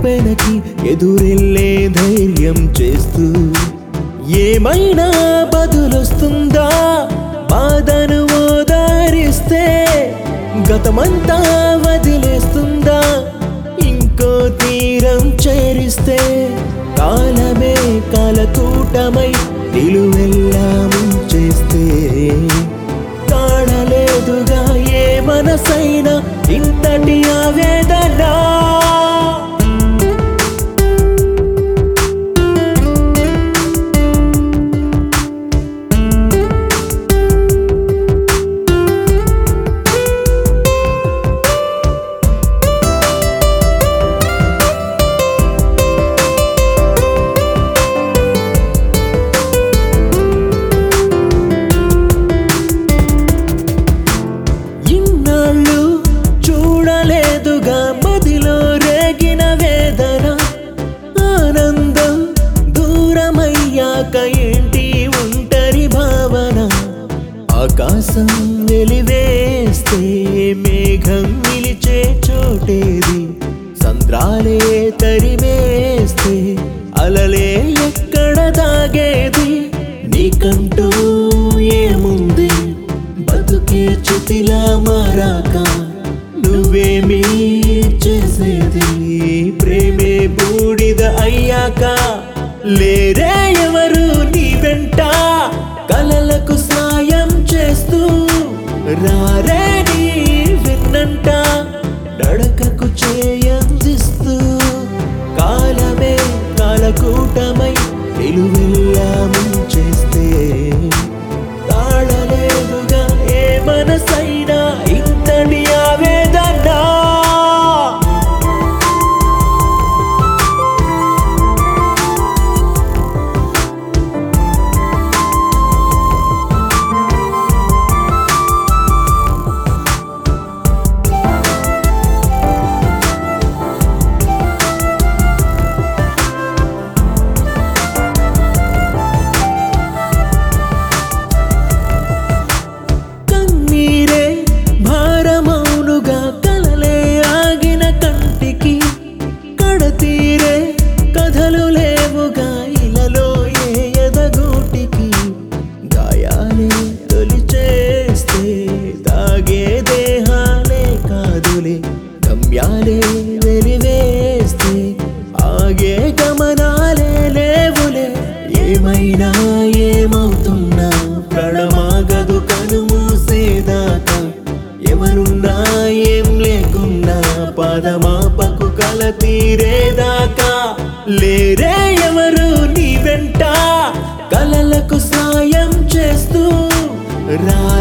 వెనకి ఎదురెళ్ళే ధైర్యం చేస్తూ ఏమైనా బదులొస్తుందా బాధను ఓదారిస్తే గతమంతా వదిలేస్తుందా ఇంకో తీరం చేరిస్తే కాలమే కాలకూటమై నిలువెల్లా ముంచేస్తే కాడలేదుగా ఏ మనసైనా ఇంతటి ఆవేదన చూడలేదుగా మదిలో రేగిన వేదన ఆనందం దూరమయ్యాక ఏంటి ఒంటరి భావన ఆకాశం వెలివేస్తే మేఘం నిలిచే చోటేది సంద్రాలే తరిమేస్తే అలలే ఎక్కడ దాగేది నీకంటూ ఏముంది బతుకే చితిలా మారాక నువ్వేమీ చేసేది ప్రేమే బూడిద అయ్యాక లేరే ఎవరు నీ వెంట కలలకు సాయం చేస్తూ రారే నీ విన్నంట నడకకు చేయందిస్తూ కాలమే కాలకూటమై నిలువెల్లా ముంచేస్తే తాళలేదుగా ఏ మనసైనా ఇంతటి ఆవేదన తీరే కథలు లేవుగా ఇలలో ఏ ఎదగూటికి గాయాలే తొలిచేస్తే దాగే దేహాలే కాదులే గమ్యాలే వెలివేస్తే ఆగే గమనాలే లేవులే ఏమైనా ఏమవుతున్నా ప్రణమాగదు కనుమూసేదాకా ఎవరున్నా ఏం లేకున్నా పాదమాపకు కల తీరేదాకా లేరే ఎవరు నీ వెంట కలలకు సాయం చేస్తూ రా